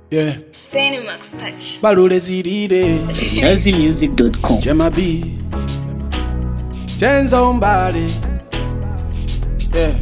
Yeah. Cinemax touch. Balule ziride. LazyMusic.com. Jema B. Chenza umbali. Yeah.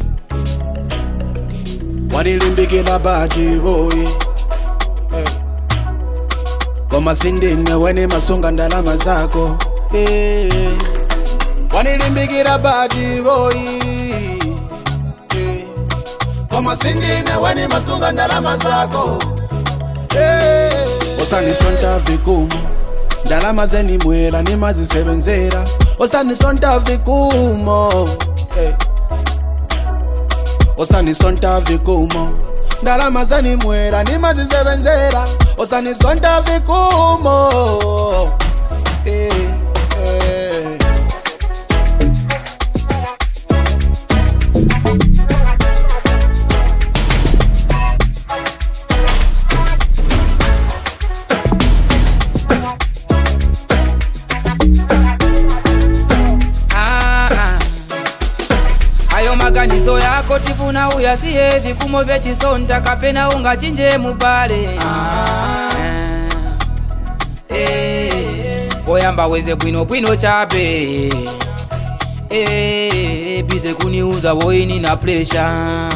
Wanilimbikila badi boy. Yeah. Koma sindine weni masunga ndalama zako. Yeah. Wanilimbikila badi boy. Yeah. Koma sindine weni masunga ndalama zako. Yeah. Osani sonta vikumu ndalama zeni mwela ni mazisebenzera. Osani sonta vikumu hey. Osani sonta vikumu ndalama zeni mwela ni mazisebenzera. Osani sonta vikumu hey. Hey. Maganizo yako tifuna uyasiye vikumo vetisonta kapena unga chinje mubale Oyamba weze bwino chape bize kuniuza woini na pressure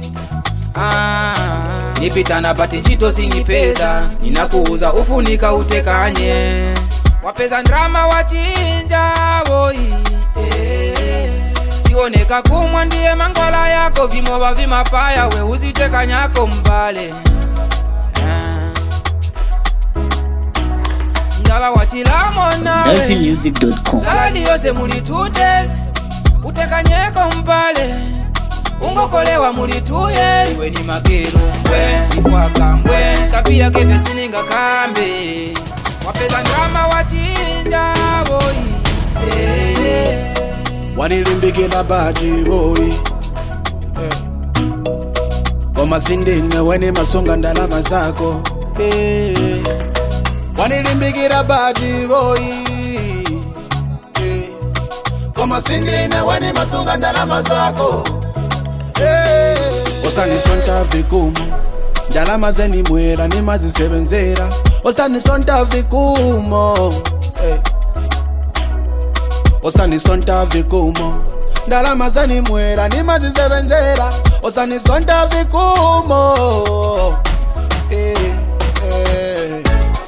Nipitana pati nchito sinipeza ninakuuza ufunika utekanye Wapeza ndrama wachinja woi Sioneka kumwa ndiye mangwala yako vimoba vimapaya we usiteka nyako mbale Ndaba wachilamo nawe LazyMusic.com. Saladi yose muli 2 days Uteka nyeko mbale Ungokolewa muli 2 years Iwe ni magero mbwe Ifwaka mbwe Kapia keve sininga kambe Wapeza ndrama wachinja boy Wanilimbikila badi boy yeah. Koma sindine weni masunga ndalama zako yeah. Wanilimbikila badi boy yeah. Koma sindine weni masunga ndalama zako yeah. Osani sonta vikumu ndalama zeni mwela ni mazisebenzera. Osani sonta vikumu yeah. Osani sonta vikumo ndalama zani mwela ni mazisebenzera. Osani sonta vikumo hey, hey.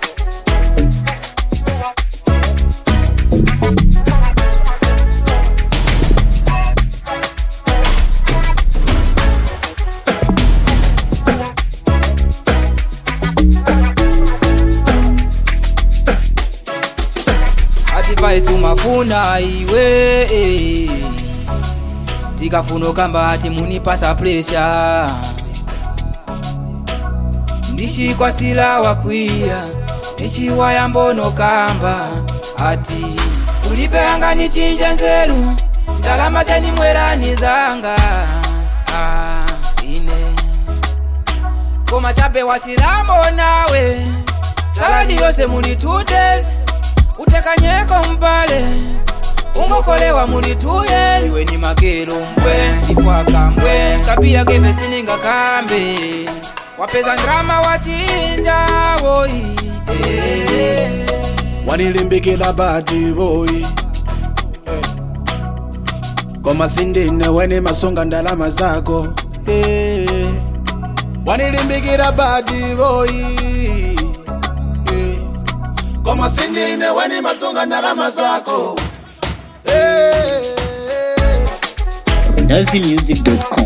Advice umafuna iwe Tikafuno kamba ati munipasa pressure Ndishi kwa sila wakuia Ndishi wayambono kamba Ati kulipe anga ni chinje nzeru Ndalama zeni mwela nizanga Ine Koma chape wachilamo nawe Saladi yose muli 2 days Uteka nyeko mbale Ungokolewa muli 2 years Iwe ni magero mbwe Ifwaka mbwe Kapia keve sininga kambe Wapeza ndrama wachinja boy Wanilimbikila badi boy yeah. Koma sindine weni masunga ndalama zako yeah. Wanilimbikila badi boy yeah. Koma sindine weni masunga ndalama zako yeah. LazyMusic.com.